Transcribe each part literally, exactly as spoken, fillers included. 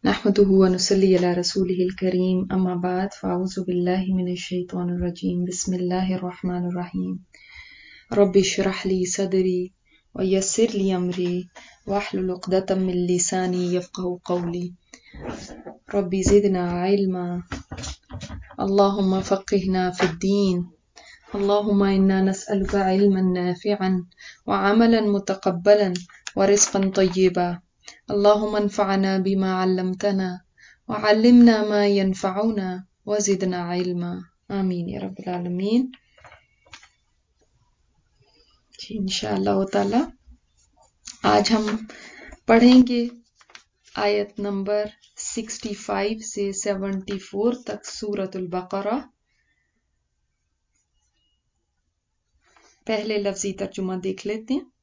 نحمده ونصلي على رسوله الكريم أما بعد فأعوذ بالله من الشيطان الرجيم بسم الله الرحمن الرحيم رب اشرح لي صدري ويسر لي أمري واحلل عقدة من لساني يفقهوا قولي رب زدنا علما اللهم فقهنا في الدين اللهم إنا نسألك علما نافعا وعملا متقبلا ورزقا طيبا اللهم انفعنا بما علمتنا وعلمنا ما ينفعنا وزدنا علما آمین یا رب العالمین. جی انشاءاللہ تعالی آج ہم پڑھیں گے آیت نمبر سکسٹی فائیو سے سیونٹی فور تک سورۃ البقرہ. پہلے لفظی ترجمہ دیکھ لیتے ہیں.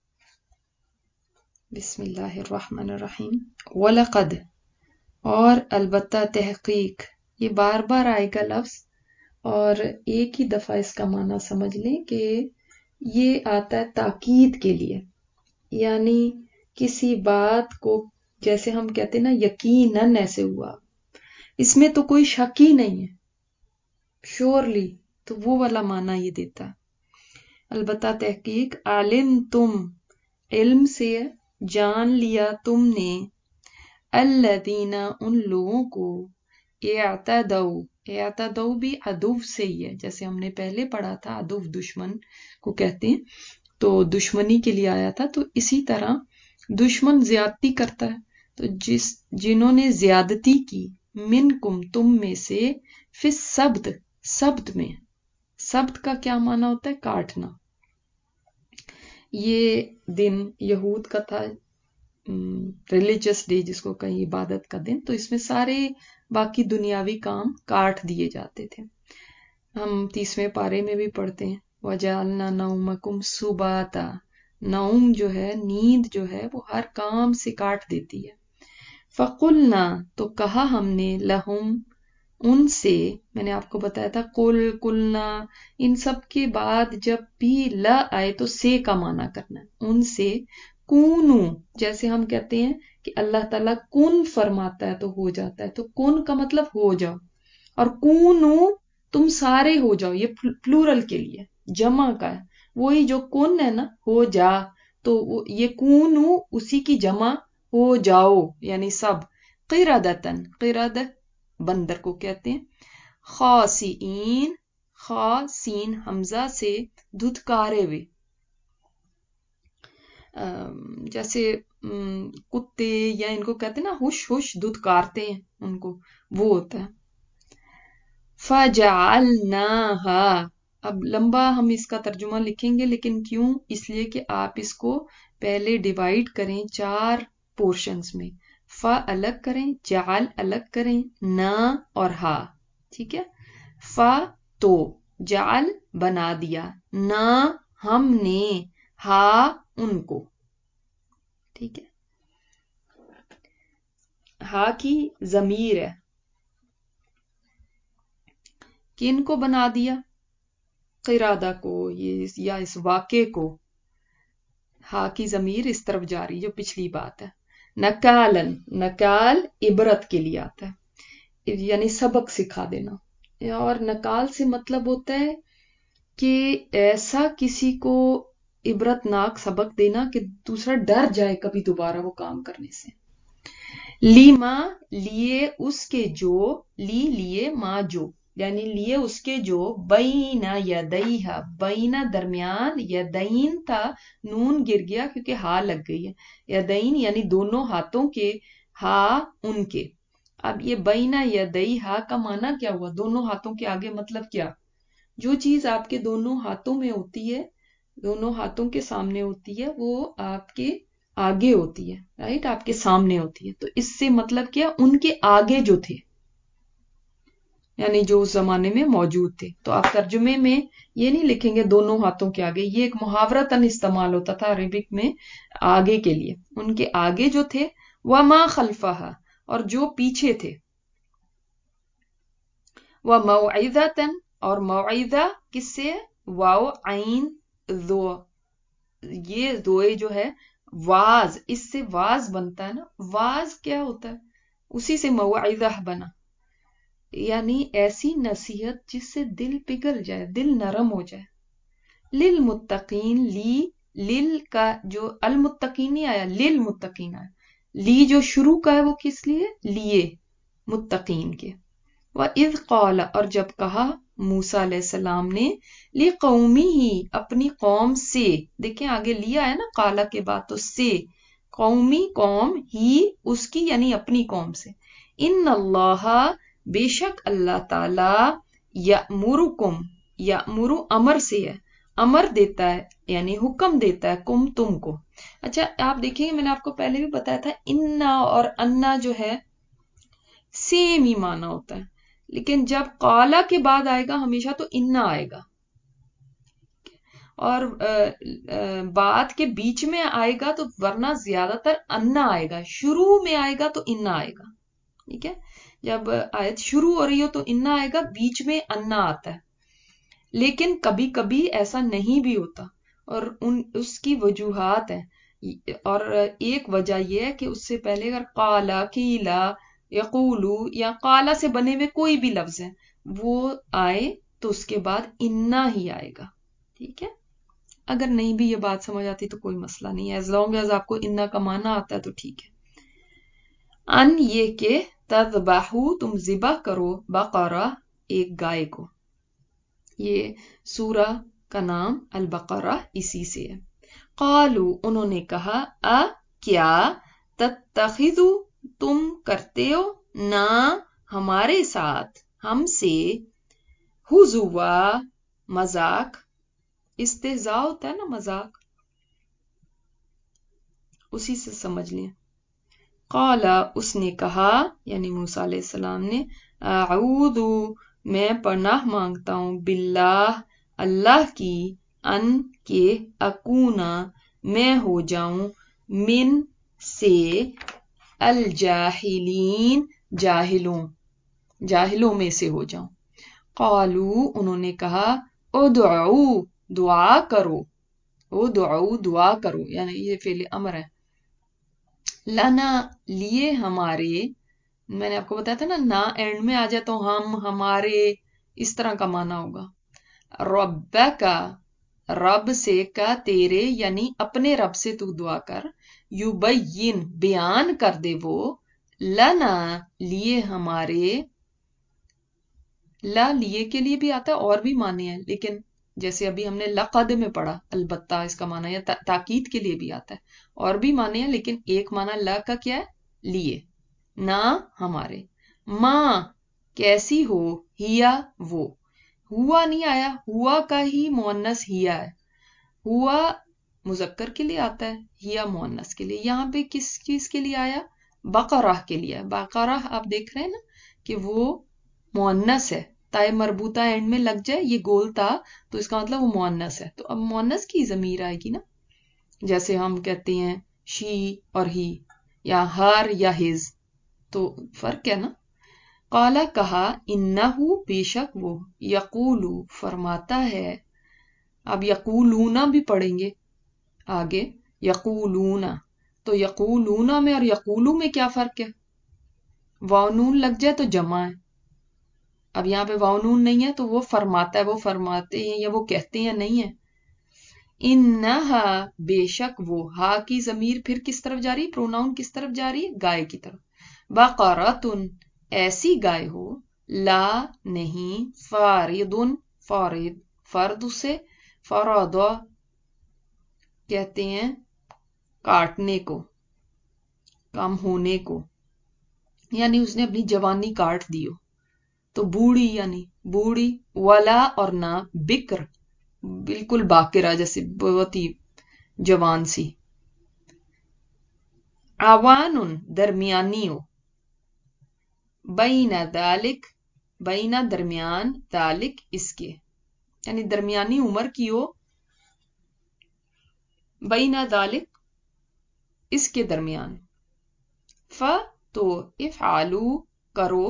بسم اللہ الرحمن الرحیم. وَلَقَدْ اور البتہ تحقیق، یہ بار بار آئے گا لفظ اور ایک ہی دفعہ اس کا معنی سمجھ لیں کہ یہ آتا ہے تاکید کے لیے، یعنی کسی بات کو جیسے ہم کہتے ہیں نا یقیناً ایسے ہوا، اس میں تو کوئی شک ہی نہیں ہے، شورلی، تو وہ والا معنی یہ دیتا ہے. البتہ تحقیق عالم تم، علم سے جان لیا تم نے، الذین ان لوگوں کو، اعتدوا، اعتدوا بھی عدو سے ہی ہے، جیسے ہم نے پہلے پڑھا تھا عدو دشمن کو کہتے ہیں، تو دشمنی کے لیے آیا تھا، تو اسی طرح دشمن زیادتی کرتا ہے، تو جس جنہوں نے زیادتی کی، منکم تم میں سے، فی السبت، سبت میں. سبت کا کیا معنی ہوتا ہے؟ کاٹنا. یہ دن یہود کا تھا، ریلیجس ڈے جس کو کہیں عبادت کا دن، تو اس میں سارے باقی دنیاوی کام کاٹ دیے جاتے تھے. ہم تیسویں پارے میں بھی پڑھتے ہیں وَجَعَلْنَا نَوْمَكُمْ سُبَاتًا، نوم جو ہے، نیند جو ہے، وہ ہر کام سے کاٹ دیتی ہے. فَقُلْنَا تو کہا ہم نے، لَهُمْ ان سے، میں نے آپ کو بتایا تھا قل قلنا، ان سب کے بعد جب بھی لا آئے تو سے کا معنی کرنا ہے، ان سے کونو، جیسے ہم کہتے ہیں کہ اللہ تعالیٰ کن فرماتا ہے تو ہو جاتا ہے، تو کن کا مطلب ہو جاؤ، اور کونو تم سارے ہو جاؤ، یہ پلورل کے لیے، جمع کا ہے، وہی جو کن ہے نا، ہو جا، تو یہ کونو اسی کی جمع، ہو جاؤ یعنی سب. قردتن، قرد بندر کو کہتے ہیں. خاسئین، خاسین حمزہ سے دھتکارے ہوئے، جیسے کتے یا ان کو کہتے ہیں نا ہوش ہوش دھتکارتے ہیں ان کو، وہ ہوتا ہے. فَجَعَلْنَاهَا، اب لمبا ہم اس کا ترجمہ لکھیں گے، لیکن کیوں؟ اس لیے کہ آپ اس کو پہلے ڈیوائیڈ کریں چار پورشنز میں. فا الگ کریں، جعل الگ کریں، نا اور ہا، ٹھیک ہے. فا تو، جعل بنا دیا، نا ہم نے، ہا ان کو، ٹھیک ہے. ہا کی ضمیر ہے، کن کو بنا دیا؟ قرادہ کو، یہ یا اس واقعے کو. ہا کی ضمیر اس طرف جا رہی جو پچھلی بات ہے. نکالن، نکال عبرت کے لیے آتا ہے، یعنی سبق سکھا دینا. اور نکال سے مطلب ہوتا ہے کہ ایسا کسی کو عبرت ناک سبق دینا کہ دوسرا ڈر جائے کبھی دوبارہ وہ کام کرنے سے. لیما، لیے اس کے جو، لی لیے ما جو، یعنی لیے اس کے جو، بینا یدیہا، بینا درمیان، یدین تھا، نون گر گیا کیونکہ ہا لگ گئی ہے، یدین یعنی دونوں ہاتھوں کے، ہا ان کے. اب یہ بینا یدیہا کا معنی کیا ہوا؟ دونوں ہاتھوں کے آگے مطلب کیا؟ جو چیز آپ کے دونوں ہاتھوں میں ہوتی ہے، دونوں ہاتھوں کے سامنے ہوتی ہے، وہ آپ کے آگے ہوتی ہے، رائٹ، آپ کے سامنے ہوتی ہے. تو اس سے مطلب کیا؟ ان کے آگے جو تھے، یعنی جو اس زمانے میں موجود تھے. تو آپ ترجمے میں یہ نہیں لکھیں گے دونوں ہاتھوں کے آگے، یہ ایک محاورتاً استعمال ہوتا تھا عربک میں آگے کے لیے. ان کے آگے جو تھے، وما خلفہا، اور جو پیچھے تھے، وموعظتاً، اور موعظہ کس سے؟ واو عین ذو، یہ دوئے جو ہے واز، اس سے واز بنتا ہے نا. واز کیا ہوتا ہے؟ उसी से मौइज़ा बना, यानी ऐसी नसीहत जिससे दिल पिघल जाए, दिल नरम हो जाए। लिल मुत्तकीन, ली लिल का जो अल मुत्तकीन नहीं आया, लिल मुत्तकीन आया। ली जो शुरू का है वो किस लिए, लिए मुत्तकीन के। व इज़ क़ाल, और जब कहा मूसा अलैहिस्सलाम ने, ली कौमी ही, अपनी कौम से, देखें आगे लिया है ना काला के बाद, तो से, कौमी कौम, ही उसकी यानी अपनी कौम से, इन अल्लाह बेशक अल्लाह ताला, यअमुरुकुम, यअमुरु अमर से है, अमर देता है यानी हुक्म देता है, कुम तुमको। अच्छा आप देखिए मैंने आपको पहले भी बताया था, इन्ना और अन्ना जो है सेम ही माना होता है, लेकिन जब काला के बाद आएगा हमेशा तो इन्ना आएगा, और आ, आ, बात के बीच में आएगा तो वरना ज्यादातर अन्ना आएगा, शुरू में आएगा तो इन्ना आएगा। ठीक है, जब आयत शुरू हो रही हो तो इन्ना आएगा, बीच में अन्ना आता है। लेकिन कभी कभी ऐसा नहीं भी होता, और उन उसकी वजूहात है, और एक वजह यह है कि उससे पहले अगर काला, कीला, यकूलू या काला से बने हुए कोई भी लफ्ज है वो आए तो उसके बाद इन्ना ही आएगा। ठीक है, अगर नहीं भी ये बात समझ आती तो कोई मसला नहीं है, एज लॉन्ग एज आपको इन्ना का माना आता है तो ठीक है। अन ये के तज़बाहू, तुम जिबा करो, बकरा एक गाय को। ये सूरा का नाम अल बकरा इसी से है। कालू उन्होंने कहा, अ क्या, तत्तखिदु तुम करते हो, ना हमारे साथ, हमसे, हुजुवा मजाक, इस्तेजा होता है ना मजाक, उसी से समझ लें। काला उसने कहा यानी मूसा अलैहिस्सलाम ने, आऊदु मैं पनाह मांगता हूं, बिल्लाह अल्लाह की, अन के अकूना मैं हो जाऊं, मिन से, अल जाहिलीन जाहिलों जाहिलों में से हो जाऊं। कालू उन्होंने कहा, उदउ दुआ करो, उदउ दुआ करो, यानी ये फेल अमर है, लना लिए हमारे, मैंने आपको बताया था ना, ना एंड में आ जाए तो हम, हमारे, इस तरह का माना होगा। रब्बा का, रब से, का तेरे यानी अपने रब से तू दुआ कर, युबय्यिन बयान कर दे वो, लना लिए हमारे, ला लिए के लिए भी आता है और भी माने हैं, लेकिन जैसे अभी हमने लक़द में पढ़ा, अलबत्ता इसका माना या ता, ताकीद के लिए भी आता है, और भी माने हैं, लेकिन एक माना ला का क्या है, लिए, ना हमारे। माँ कैसी हो, हिया वो, हुआ नहीं आया, हुआ का ही मुअन्नस हिया है, हुआ मुजक्कर के लिए आता है, हिया मुअन्नस के लिए। यहाँ पे किस चीज के लिए आया, बकराह के लिए। बकराह आप देख रहे हैं ना कि वो मुअन्नस है, ताए मरबूता एंड में लग जाए ये गोल था तो इसका मतलब वो मुअन्नस है, तो अब मुअन्नस की जमीर आएगी ना, जैसे हम कहते हैं शी और ही, या हर या हिज, तो फर्क है ना। काला कहा, इन्नहु बेशक वो, यकूलू फरमाता है, अब यकूलूना भी पढ़ेंगे आगे, यकूलूना, तो यकूलूना में और यकूलू में क्या फर्क है, वाव नून लग जाए तो जमा है, अब यहाँ पे वाव नून नहीं है तो वो फरमाता है, वो फरमाते हैं या वो कहते हैं नहीं है। इन्नहा बेशक वो, हा की जमीर फिर किस तरफ जा रही, प्रोनाउन किस तरफ जा रही है, गाय की तरफ। बकरतुन ऐसी गाय हो, ला नहीं, फारिदुन फारिद, फर्द उसे फराद कहते हैं काटने को, कम होने को, यानी उसने अपनी जवानी काट दी हो, तो बूढ़ी यानी बूढ़ी, वला और ना, बिक्र बिल्कुल बाकिरा जैसे बहुत ही जवान सी, आवानुन दरमियानी हो, बैना दालिक, बैना दरमियान, दालिक इसके, यानी दरमियानी उम्र की हो, बैना दालिक इसके दरमियान। फ तो इफ़आलू करो,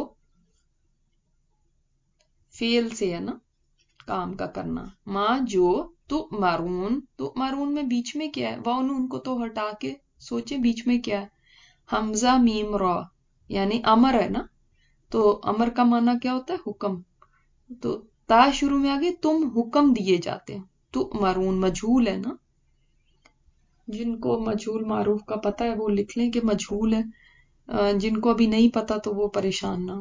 फेल से है ना, काम का करना, माँ जो, तु मारून, तु मारून में बीच में क्या है, वाव नून को तो हटा के सोचे बीच में क्या है, हमजा मीम रा, یعنی امر ہے نا, تو امر کا معنی کیا ہوتا ہے؟ حکم. تو تا شروع میں آگے تم حکم دیے جاتے ہیں. تو مرون مجھول ہے نا, جن کو مجھول معروف کا پتہ ہے وہ لکھ لیں کہ مجھول ہے, جن کو ابھی نہیں پتا تو وہ پریشان نہ ہو.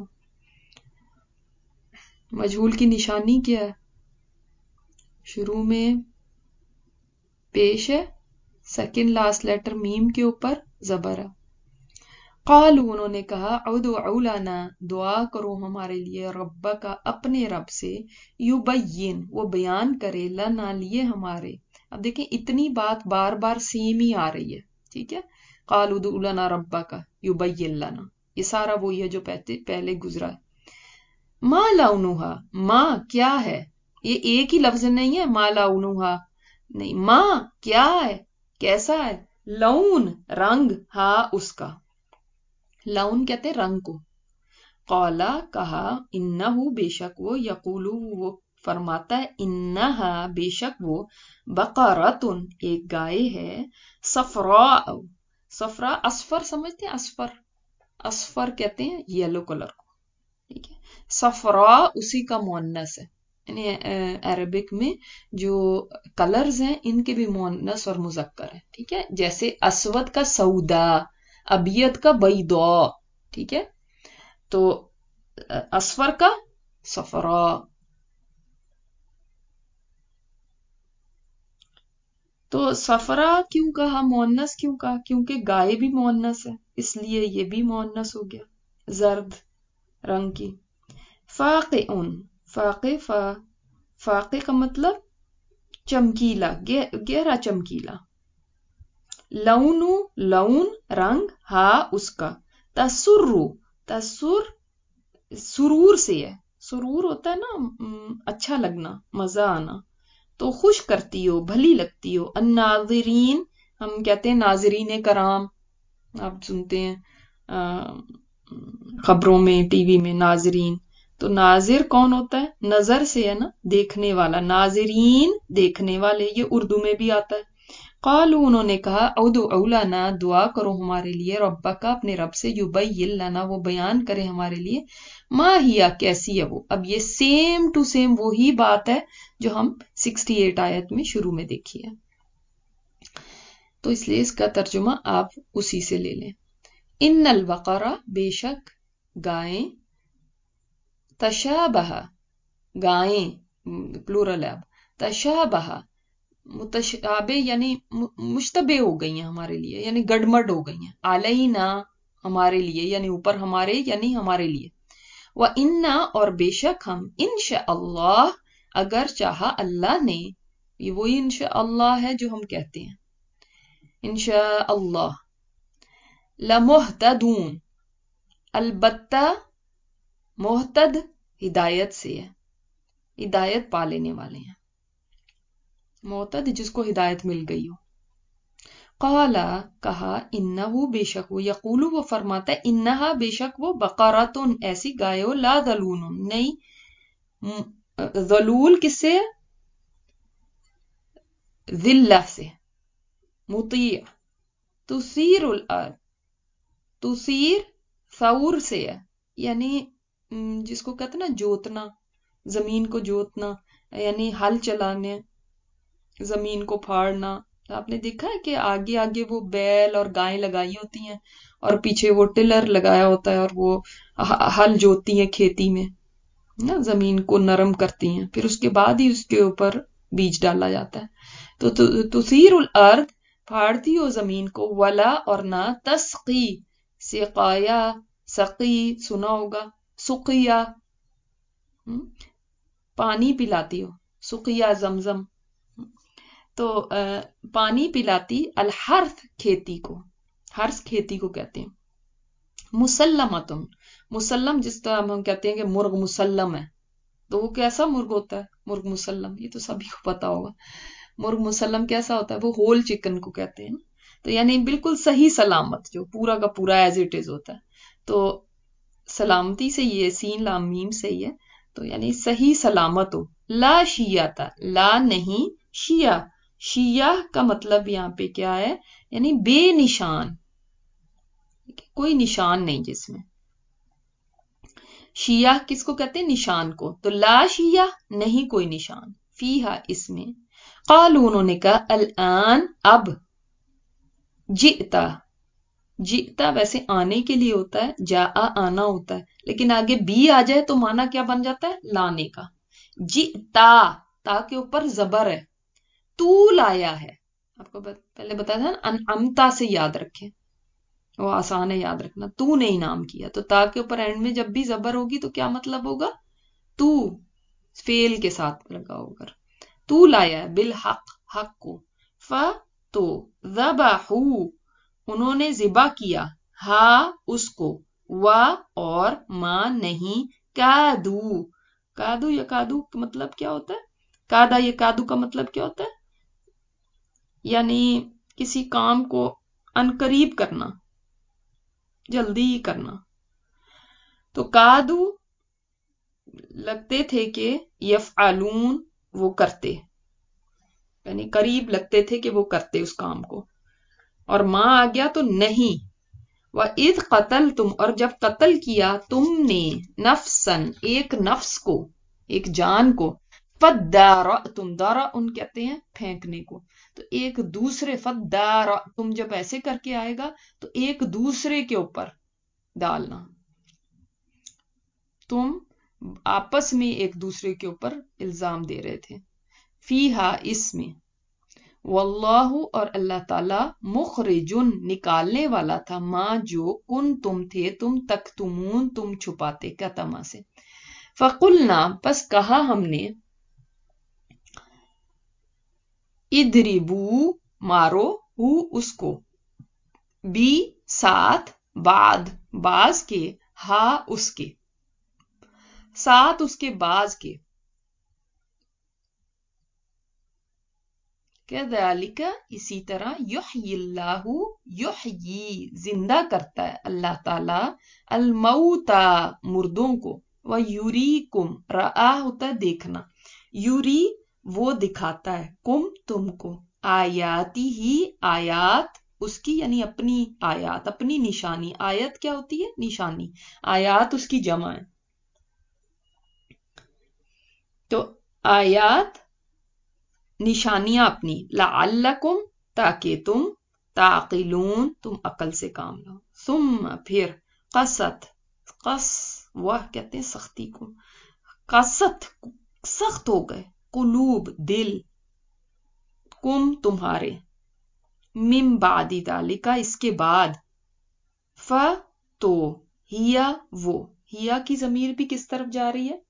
مجھول کی نشانی کیا ہے؟ شروع میں پیش ہے, سیکنڈ لاسٹ لیٹر میم کے اوپر زبر ہے. قالوا انہوں نے کہا ادعو لنا دعا کرو ہمارے لیے ربک اپنے رب سے, یبین وہ بیان کرے, لنا لیے ہمارے. اب دیکھیں اتنی بات بار بار سیم ہی آ رہی ہے, ٹھیک ہے. قالوا ادعو لنا ربک یبین لنا, یہ سارا وہی ہے جو پہلے گزرا ہے. ما لونھا, ماں کیا ہے, یہ ایک ہی لفظ نہیں ہے ما لونھا نہیں, ماں کیا ہے, کیسا ہے, لون رنگ, ہاں اس کا, لون کہتے رنگ کو. قالا کہا, انہو بے شک وہ, یقولو وہ فرماتا ہے, انہا بے شک وہ, بقراتن ایک گائے ہے, صفراء صفراء اصفر سمجھتے ہیں, اصفر اصفر کہتے ہیں یلو کلر کو, ٹھیک ہے. صفراء اسی کا مؤنث ہے, یعنی عربک میں جو کلرز ہیں ان کے بھی مؤنث اور مذکر ہیں, ٹھیک ہے. جیسے اسود کا سودا, ابیض کا بیضاء, ٹھیک ہے. تو اصفر کا صفراء. تو صفرا کیوں کہا, مؤنث کیوں کہا؟ کیونکہ گائے بھی مؤنث ہے, اس لیے یہ بھی مؤنث ہو گیا, زرد رنگ کی. فاقعن, فاقع فا فاقع کا مطلب چمکیلا, گہرا چمکیلا. لون لون رنگ, ہاں اس کا. تسر تسر سرور سے ہے, سرور ہوتا ہے نا اچھا لگنا, مزہ آنا, تو خوش کرتی ہو, بھلی لگتی ہو. الناظرین, ہم کہتے ہیں ناظرین کرام, آپ سنتے ہیں خبروں میں, ٹی وی میں, ناظرین. تو ناظر کون ہوتا ہے؟ نظر سے ہے نا, دیکھنے والا. ناظرین دیکھنے والے, یہ اردو میں بھی آتا ہے. قالوا انہوں نے کہا ادعو لنا دعا کرو ہمارے لیے, ربک اپنے رب سے, یبین لنا وہ بیان کرے ہمارے لیے, ما ہیا کیسی ہے وہ. اب یہ سیم ٹو سیم وہی بات ہے جو ہم سکسٹی ایٹ آیت میں شروع میں دیکھی ہے, تو اس لیے اس کا ترجمہ آپ اسی سے لے لیں. ان البقرہ بے شک گائیں, تشابہ گائیں پلورل ہے, اب تشابہ متشابہ یعنی مشتبہ ہو گئی ہیں ہمارے لیے, یعنی گڑمڑ ہو گئی ہیں. علینا ہمارے لیے, یعنی اوپر ہمارے, یعنی ہمارے لیے. وَإِنَّا اور بے شک ہم, انشاءاللہ اگر چاہا اللہ نے, یہ وہی انشاءاللہ ہے جو ہم کہتے ہیں, انشاءاللہ. لَمُحْتَدُونَ البتہ محتد ہدایت سے ہے, ہدایت پا لینے والے ہیں. محتد جس کو ہدایت مل گئی ہو. قالا کہا, انہو بے شک وہ, یقولو وہ فرماتا ہے, انہا بے شک وہ, بقراتن ایسی گائے ہو, لا ذلون نہیں, ذلول کس سے, ذلہ سے, مطیع. تثیر الارض, تثیر ثور سے ہے, یعنی جس کو کہتے نا جوتنا, زمین کو جوتنا, یعنی ہل چلانے, زمین کو پھاڑنا. آپ نے دیکھا ہے کہ آگے آگے وہ بیل اور گائیں لگائی ہوتی ہیں اور پیچھے وہ ٹلر لگایا ہوتا ہے, اور وہ ہل جوتتی ہیں کھیتی میں نا, زمین کو نرم کرتی ہیں, پھر اس کے بعد ہی اس کے اوپر بیج ڈالا جاتا ہے. تو تثیر الارض پھاڑتی ہو زمین کو, ولا اور نہ, تسقی سقایا, سقی سنا ہوگا, سقیا پانی پلاتی ہو, سقیا زمزم, تو پانی پلاتی, الحرث کھیتی کو, حرث کھیتی کو کہتے ہیں. مسلمتن, مسلم جس طرح ہم کہتے ہیں کہ مرغ مسلم ہے, تو وہ کیسا مرغ ہوتا ہے, مرغ مسلم, یہ تو سبھی کو پتا ہوگا. مرغ مسلم کیسا ہوتا ہے, وہ ہول چکن کو کہتے ہیں, تو یعنی بالکل صحیح سلامت, جو پورا کا پورا ایز اٹ از ہوتا ہے. تو سلامتی سے یہ سین لام میم سے ہی ہے, تو یعنی صحیح سلامت ہو. لا شیعتا, لا نہیں, شیعہ, شیعہ کا مطلب یہاں پہ کیا ہے, یعنی بے نشان, کوئی نشان نہیں جس میں. شیعہ کس کو کہتے ہیں؟ نشان کو. تو لا شیعہ نہیں کوئی نشان، فیہا اس میں. قالوا انہوں نے کہا الان اب، جئتا جئتا ویسے آنے کے لیے ہوتا ہے، جا آنا ہوتا ہے، لیکن آگے بی آ جائے تو مانا کیا بن جاتا ہے؟ لانے کا. جئتا تا کے اوپر زبر ہے، تو لایا ہے. آپ کو پہلے بتایا تھا نا انعمتا سے یاد رکھیں، وہ آسان ہے یاد رکھنا. تو نے انعام کیا، تو تا کے اوپر اینڈ میں جب بھی زبر ہوگی تو کیا مطلب ہوگا؟ تو فعل کے ساتھ لگا ہوگا. تو لایا ہے بالحق حق کو. ف تو ذبحو انہوں نے ذبح کیا، ہا اس کو، و اور ما نہیں، کادو کادو یا کادو کا مطلب کیا ہوتا ہے؟ کادا یا کادو کا مطلب کیا ہوتا ہے؟ یعنی کسی کام کو انقریب کرنا، جلدی ہی کرنا. تو کادو لگتے تھے کہ یفعلون وہ کرتے، یعنی قریب لگتے تھے کہ وہ کرتے اس کام کو. اور ماں آ گیا تو نہیں. وَإِذْ قَتَلْتُمْ اور جب قتل کیا تم نے، نفسن ایک نفس کو، ایک جان کو، فَدَّارَأْتُمْ دَارَأُن کہتے ہیں پھینکنے کو. تو ایک دوسرے فَدَّارَأْتُمْ جب ایسے کر کے آئے گا تو ایک دوسرے کے اوپر ڈالنا، تم آپس میں ایک دوسرے کے اوپر الزام دے رہے تھے. فیہا اس میں، واللہ اور اللہ تعالی مخرجن نکالنے والا تھا، ماں جو کن تم تھے تم تکتمون تم چھپاتے، کتما سے. فقلنا پس کہا ہم نے، ادربو مارو، ہو اس کو، بی ساتھ، بعد باز کے، ہا اس کے ساتھ، اس کے باز کے. کذالک اسی طرح، یحیی اللہ یحیی زندہ کرتا ہے اللہ تعالی، الموتا مردوں کو، ویریکم رآ ہوتا ہے دیکھنا، یوری وہ دکھاتا ہے، کم تم کو، آیاتی ہی آیات اس کی، یعنی اپنی آیات اپنی نشانی. آیت کیا ہوتی ہے؟ نشانی. آیات اس کی جمع ہے. تو آیات نشانیاں اپنی، لعلکم تاکہ تم، تعقلون تم عقل سے کام لو. ثم پھر، قست قص وہ کہتے ہیں سختی کو، قست سخت ہو گئے، قلوب دل، کم تمہارے، من بعد ذالک اس کے بعد، ف تو، ہیا وہ، ہیا کی ضمیر بھی کس طرف جا رہی ہے؟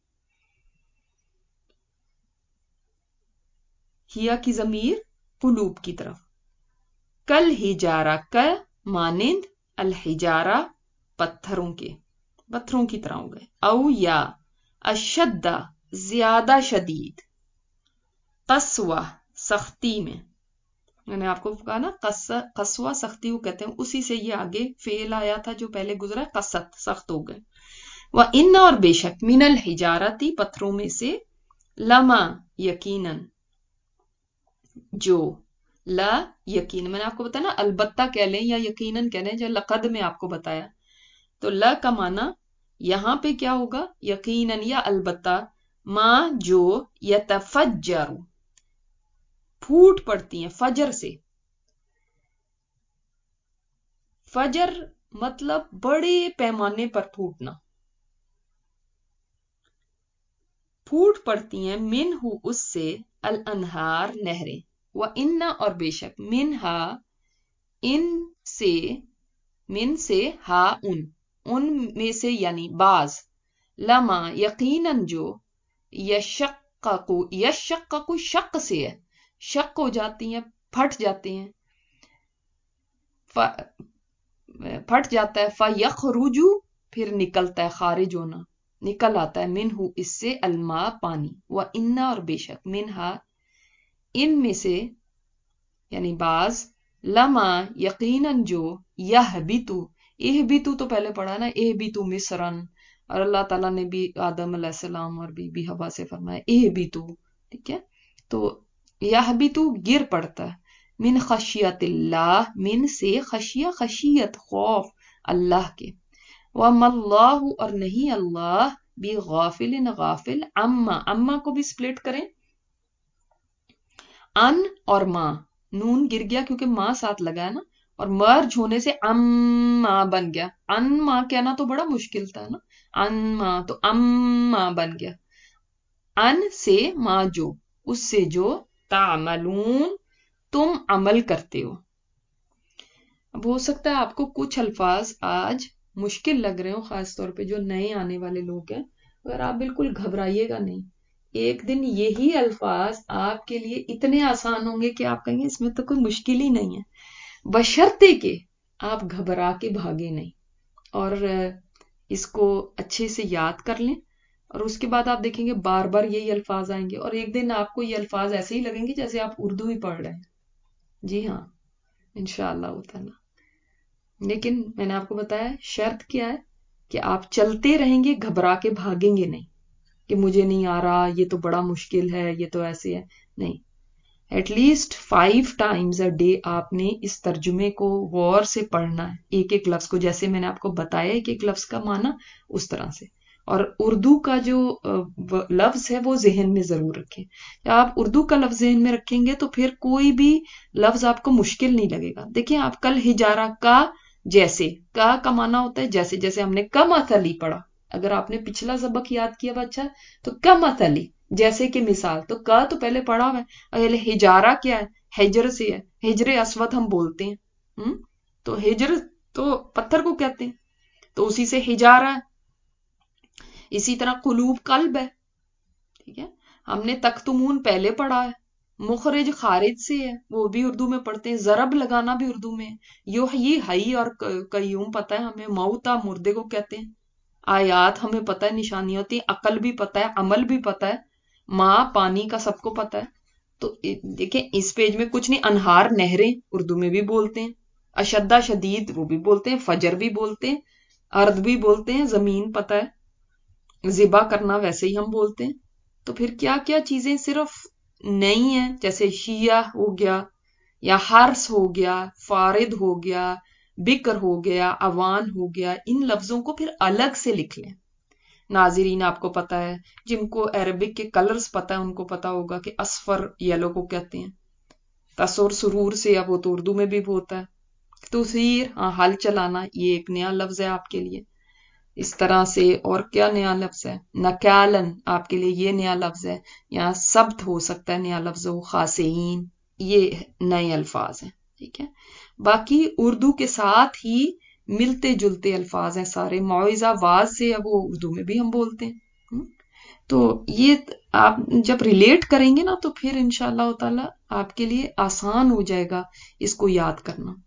ہیا کی ضمیر قلوب کی طرف. کل ہجارہ کا مانند، الحجارہ پتھروں کے، پتھروں کی طرح ہو گئے. او یا اشدہ زیادہ شدید، قسوہ سختی میں، میں نے آپ کو کہا نا قسوہ سختی کو کہتے ہیں، اسی سے یہ آگے فعل آیا تھا جو پہلے گزرا، قست سخت ہو گئے. وَإِنَّ اور بے شک، من الحجارتی پتھروں میں سے، لما یقیناً جو، لا یقین میں نے آپ کو بتایا نا البتہ کہہ لیں یا یقیناً کہہ لیں، جو لقد میں آپ کو بتایا. تو لا کا معنی یہاں پہ کیا ہوگا؟ یقیناً یا البتہ، ماں جو، یتفجر پھوٹ پڑتی ہیں، فجر سے. فجر مطلب بڑے پیمانے پر پھوٹنا، پھوٹ پڑتی ہیں، من ہو اس سے، الانہار نہریں. وَإِنَّ اور بے شک، منہا ان سے، من سے، ہا ان ان میں سے یعنی بعض، لما یقیناً جو، یشقق یشقق شق سے ہے، شق ہو جاتی ہیں، پھٹ جاتے ہیں، پھٹ جاتا ہے. فَيَخْرُجُ پھر نکلتا ہے، خارج ہونا نکل آتا ہے، منہ اس سے، الماء پانی. وَإِنَّ اور بے شک، منہا ان میں سے یعنی بعض، لما یقیناً جو، یہبتو اہبتو تو پہلے پڑھا نا، اہبتو مصرن، اور اللہ تعالیٰ نے بھی آدم علیہ السلام اور بی بی حوا سے فرمایا اہبتو، ٹھیک ہے. تو یہبتو گر پڑتا ہے، من خشیت اللہ من سے، خشیہ خشیت خوف اللہ کے. وَمَا اللَّهُ اور نہیں اللہ بِغَافِلٍ غافل اما اما کو بھی سپلٹ کریں ان اور ماں نون گر گیا کیونکہ ماں ساتھ لگا ہے نا اور مرج ہونے سے ام ماں بن گیا ان ماں کہنا تو بڑا مشکل تھا نا ان ماں تو ام ماں بن گیا ان سے ماں جو اس سے جو تعملون تم عمل کرتے ہو. اب ہو سکتا ہے آپ کو کچھ الفاظ آج مشکل لگ رہے ہوں خاص طور پہ جو نئے آنے والے لوگ ہیں اگر آپ بالکل گھبرائیے گا نہیں ایک دن یہی الفاظ آپ کے لیے اتنے آسان ہوں گے کہ آپ کہیں گے اس میں تو کوئی مشکل ہی نہیں ہے بشرطے کہ آپ گھبرا کے بھاگے نہیں اور اس کو اچھے سے یاد کر لیں اور اس کے بعد آپ دیکھیں گے بار بار یہی الفاظ آئیں گے اور ایک دن آپ کو یہ الفاظ ایسے ہی لگیں گے جیسے آپ اردو ہی پڑھ رہے ہیں. جی ہاں انشاءاللہ تعالی. لیکن میں نے آپ کو بتایا شرط کیا ہے کہ آپ چلتے رہیں گے گھبرا کے بھاگیں گے نہیں کہ مجھے نہیں آ رہا یہ تو بڑا مشکل ہے یہ تو ایسے ہے نہیں at least five times a day آپ نے اس ترجمے کو غور سے پڑھنا ہے ایک ایک لفظ کو جیسے میں نے آپ کو بتایا ایک ایک لفظ کا معنی اس طرح سے اور اردو کا جو لفظ ہے وہ ذہن میں ضرور رکھیں جب آپ اردو کا لفظ ذہن میں رکھیں گے تو پھر کوئی بھی لفظ آپ کو مشکل نہیں لگے گا. دیکھیں آپ کل ہجارہ کا جیسے کا کا معنی ہوتا ہے جیسے جیسے ہم نے کمثلی پڑھا اگر آپ نے پچھلا سبق یاد کیا بچہ تو کمثلی جیسے کہ مثال تو کا تو پہلے پڑھا ہوا ہے اگر ہجارہ کیا ہے ہجر سے ہے ہجر اسود ہم بولتے ہیں تو ہجر تو پتھر کو کہتے ہیں تو اسی سے ہجارہ ہے. اسی طرح قلوب قلب ہے ٹھیک ہے ہم نے تختمون پہلے پڑھا ہے مخرج خارج سے ہے وہ بھی اردو میں پڑھتے ہیں ضرب لگانا بھی اردو میں یحیی حی اور قیوم پتہ ہے ہمیں موتا مردے کو کہتے ہیں آیات ہمیں پتہ ہے نشانیاں ہوتی ہیں عقل بھی پتہ ہے عمل بھی پتہ ہے ماں پانی کا سب کو پتہ ہے تو دیکھیں اس پیج میں کچھ نہیں انہار نہریں اردو میں بھی بولتے ہیں اشدہ شدید وہ بھی بولتے ہیں فجر بھی بولتے ہیں ارض بھی بولتے ہیں زمین پتہ ہے ذبح کرنا ویسے ہی ہم بولتے ہیں تو پھر کیا کیا چیزیں صرف نہیں ہیں جیسے شیعہ ہو گیا یا حرس ہو گیا فارد ہو گیا بکر ہو گیا اوان ہو گیا ان لفظوں کو پھر الگ سے لکھ لیں. ناظرین آپ کو پتا ہے جن کو عربک کے کلرز پتا ہے ان کو پتا ہوگا کہ اصفر یلو کو کہتے ہیں تسر سرور سے اب وہ تو اردو میں بھی ہوتا ہے تثیر ہاں حل چلانا یہ ایک نیا لفظ ہے آپ کے لیے اس طرح سے اور کیا نیا لفظ ہے نکالن آپ کے لیے یہ نیا لفظ ہے یا سبت ہو سکتا ہے نیا لفظ ہو خاسئین یہ نئے الفاظ ہیں ٹھیک ہے باقی اردو کے ساتھ ہی ملتے جلتے الفاظ ہیں سارے معاوضہ واز سے اب وہ اردو میں بھی ہم بولتے ہیں تو یہ آپ جب ریلیٹ کریں گے نا تو پھر انشاءاللہ تعالی آپ کے لیے آسان ہو جائے گا اس کو یاد کرنا.